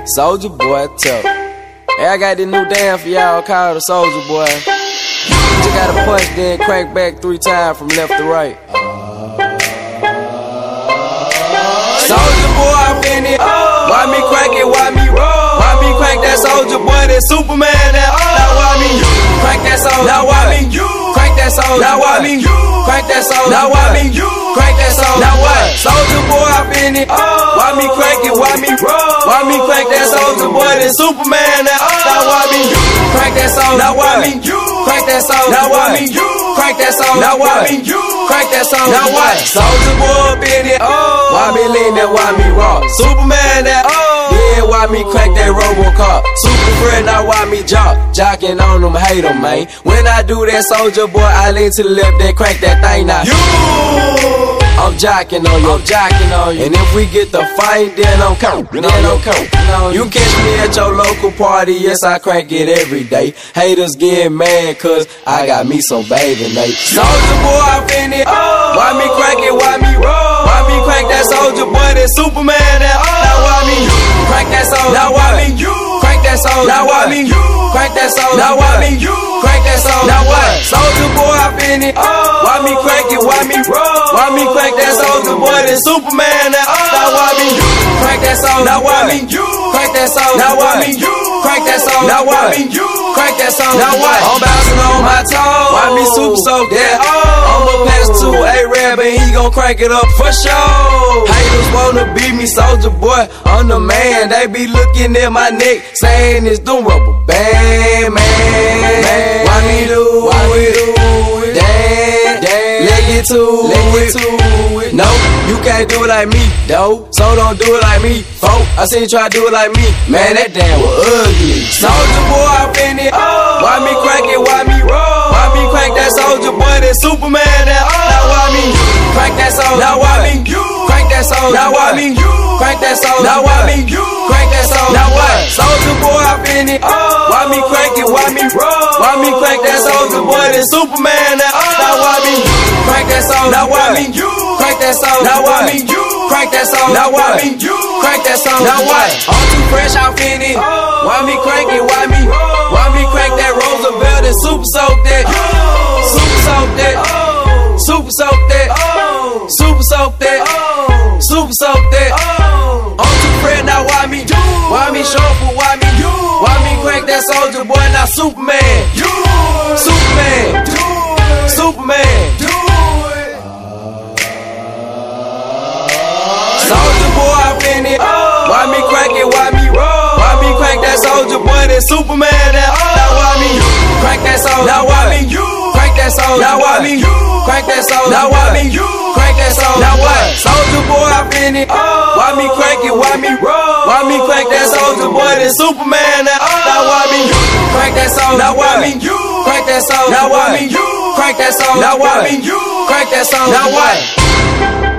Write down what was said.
Soulja Boy tough. Hey, I got this new dance for y'all called the Soulja Boy. You gotta punch, then crank back 3 times from left to right. Soulja Boy, I'm in it. Why me crank it? Why me roll? Why me crank that Soulja Boy? That Superman? That now why me crank that Soulja? Now why me crank that Soulja? Now why me crank that Soulja? Now why me crank that Soulja? Now what? Soulja Boy, I'm in it. Why me crank it? Why me roll? Why me crank that Soulja Boy? That Superman? That now why me crank that Soulja? Now why me crank that Soulja? Now why me crank that Soulja? Now why me crank that Soulja? Now what? Soulja Boy up in it. Why me lean that? Why me raw? Superman that? Yeah, why me crank that Robocop? Super friend, now why me jocking on them, hate them, man. When I do that Soulja Boy, I lean to the left, then crank that thing now. I'm jocking on you, And if we get the fight, then I'm coming, You catch me at your local party, yes, I crank it every day. Haters get mad, cause I got me some bathing Nate. Soulja Boy, I'm in it. Why me crank it, why me roll? Why me crank that Soulja Boy, that Superman, that now why me crank that Soulja? Now why me crank that Soulja? Now why me crank that Soulja? Now why me crank that Soulja? Now what? Soulja Boy, I'm in it. Why me crank it, why me roll? Why me crank that Soulja Boy, that Superman, that now why me crank that Soulja? Now why me crank that Soulja? Now why me crank that Soulja? Now why me crank that Soulja? Now what? I'm bouncing on my toes. Why me super soak that? I'ma pass to A-Rab and he gon' crank it up for sure. Haters wanna beat me, Soulja Boy, I'm the man. They be looking at my neck, saying it's the rubber band, man. Why me do it? Damn, let get to it. No, you can't do it like me, though. So don't do it like me, folk. I seen you try to do it like me. Man, that damn was ugly. Soulja Boy, I'm in it. Why me crank it? Why me roll? Why me crank that Soulja Boy? That Superman? That now why me crank that Soulja? Now why me crank that Soulja? Now why me crank that Soulja? Now why me crank that Soulja? Now what? Soulja Boy, I'm in it. Why me crank it? Why me roll? Why me crank that Soulja Boy? That Superman? That now why me crank that Soulja? Now why me crank that Soulja? Now why me crank that Soulja? Now why me crank that Soulja? Now what? I'm too fresh, I'm in it. Why me crank it? Why me crank that Roosevelt and super soak that? Super soak that. Super soak that. Super soak that. Super soak that. I'm too fresh now. Why me shuffle? Why me crank that Soulja Boy? Now Superman. Superman. Soulja Boy, I'm in it. Why me crank it? Why me roll? Why me crank that Soulja Boy? That Superman? That now why me crank that Soulja? Now why me crank that Soulja? Now why me crank that Soulja? Now why me crank that Soulja? Now what? Soulja Boy, I'm in it. Why me crank it? Why me roll? Why me crank that Soulja Boy? That Superman? That now why me crank that Soulja? Now why me crank that Soulja? Now why me crank that Soulja? Now why me crank that Soulja? Now what?